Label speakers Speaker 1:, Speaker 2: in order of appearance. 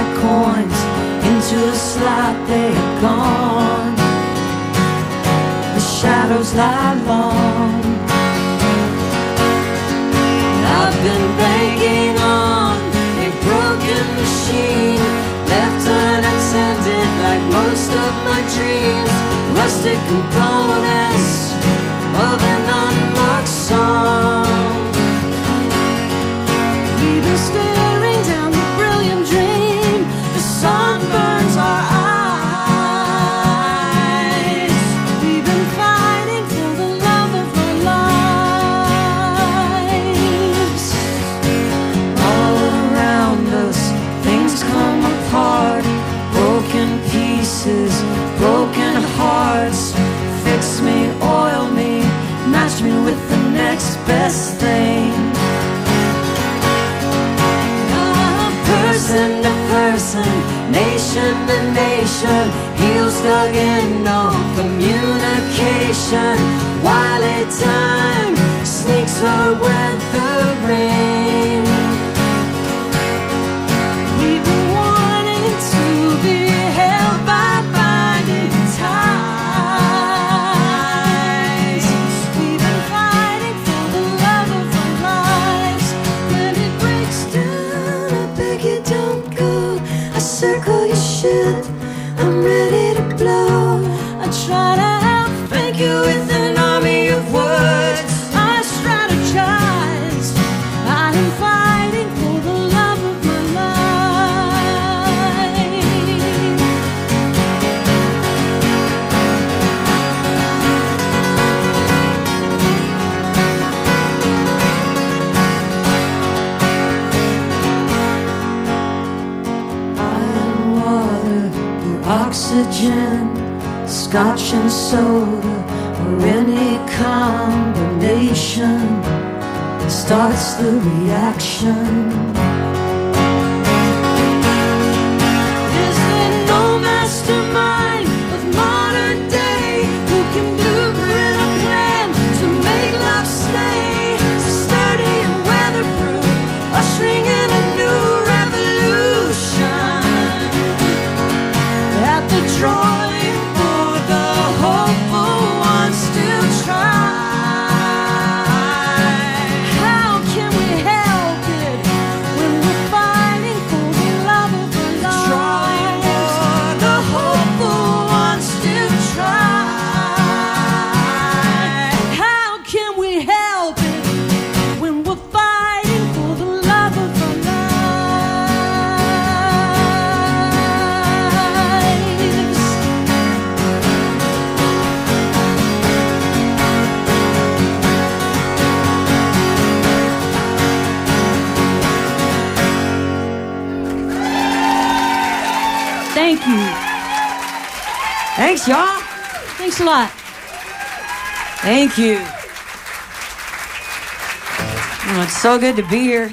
Speaker 1: like coins into a slot, they are gone. The shadows lie long. I've been banking on a broken machine, left unattended like most of my dreams. Rusted components of an unmarked song. We've been staring down the brilliant dream. The sun burns our eyes. We've been fighting for the love of our lives. All around us, things come apart. Broken pieces, broken hearts. Fix me, oil me, match me with the next best thing. Person to person, nation to nation, heels dug in, no communication. While a time sneaks her with the rain. We've been wanting to be held by binding ties. We've been fighting for the love of our lives. When it breaks down, I beg you don't go. I circle your ship, I'm ready to blow. I try to help, thank you with an army of words. I strategize, I am fighting for the love of my life. Iron water or oxygen, scotch and soda, or any combination starts the reaction. Is there no mastermind of modern day who can blueprint a plan to make love stay sturdy and weatherproof, ushering in a new revolution? At the drawing board, the hopeful ones still try. How can we help it when we're fighting for the love of our lives? Drawing board, the hopeful ones still try. How can we help it when we're fighting for the love of our lives? Thank you. Thanks, y'all. Thanks a lot. Thank you. Oh, it's so good to be here.